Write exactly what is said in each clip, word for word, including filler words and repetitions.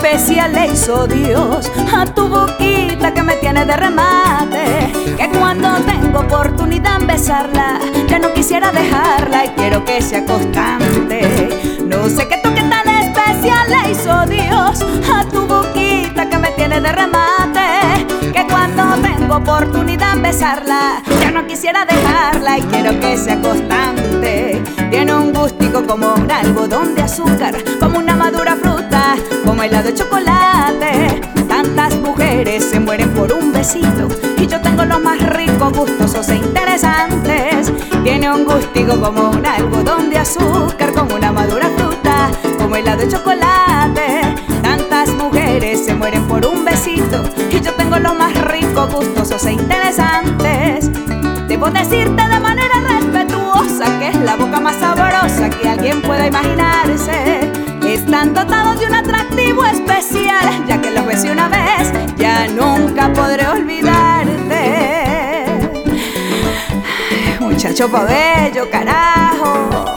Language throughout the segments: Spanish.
especial le hizo Dios a tu boquita que me tiene de remate, que cuando tengo oportunidad en besarla ya no quisiera dejarla y quiero que sea constante. No sé qué toque tan especial le hizo Dios a tu boquita que me tiene de remate, que cuando tengo oportunidad en besarla ya no quisiera dejarla y quiero que sea constante. Tiene un gustico como un algodón de azúcar, como una madura fruta, como helado de chocolate. Tantas mujeres se mueren por un besito y yo tengo los más ricos, gustosos e interesantes. Tiene un gustico como un algodón de azúcar, como una madura fruta, como helado de chocolate. Tantas mujeres se mueren por un besito y yo tengo los más ricos, gustosos e interesantes. Debo decirte de manera respetuosa que es la boca más sabrosa que alguien pueda imaginarse. Están dotados de un atractivo especial, ya que los besé una vez, ya nunca podré olvidarte. Muchacho pa' bello, carajo.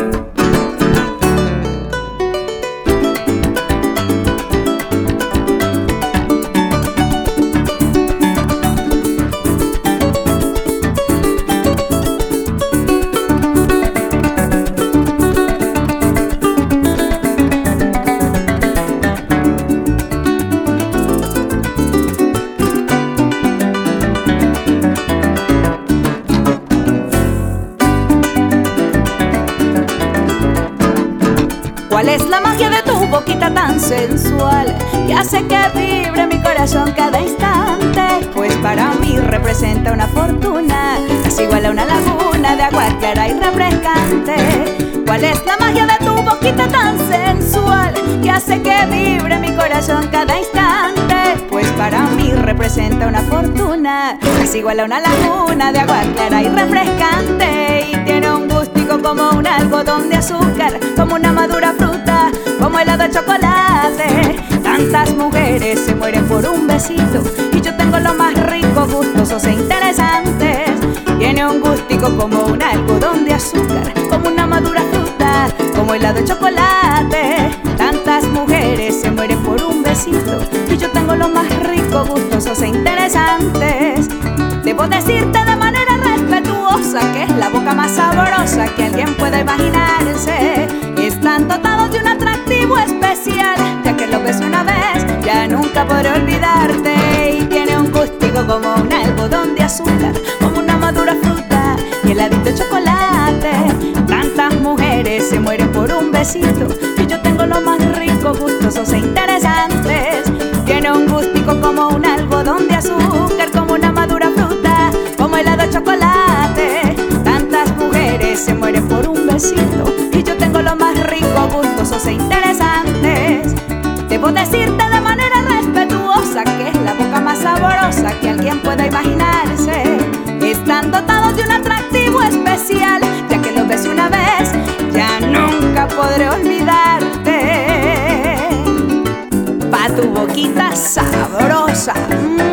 ¿Cuál es la magia de tu boquita tan sensual que hace que vibre mi corazón cada instante? Pues para mí representa una fortuna, es igual a una laguna de agua clara y refrescante. ¿Cuál es la magia de tu boquita tan sensual que hace que vibre mi corazón cada instante? Pues para mí representa una fortuna, es igual a una laguna de agua clara y refrescante. Y tiene un gustico como un algodón de azúcar, como una madura fruta, como helado de chocolate. Tantas mujeres se mueren por un besito y yo tengo los más ricos, gustosos e interesantes. Tiene un gustico como un algodón de azúcar, como una madura fruta, como helado de chocolate. Tantas mujeres se mueren por un besito y yo tengo los más ricos, gustosos e interesantes. Debo decirte de manera respetuosa que es la boca más sabrosa que alguien pueda imaginarse. Están dotados de un atractivo especial, ya que lo besé una vez, ya nunca podré olvidarte. Y tiene un gustico como un algodón de azúcar, como una madura fruta y heladito de chocolate. Tantas mujeres se mueren por un besito y yo tengo los más ricos, gustosos e interesantes. Tiene un gustico como un algodón de azúcar, como una madura fruta, como helado de chocolate. Tantas mujeres se mueren por un besito y yo tengo los más ricos, gustosos e interesantes. Debo decirte de manera respetuosa que es la boca más sabrosa que alguien pueda imaginarse. Están dotados de un atractivo especial, ya que los besé una vez, ya nunca podré olvidarte. Pa' tu boquita sabrosa.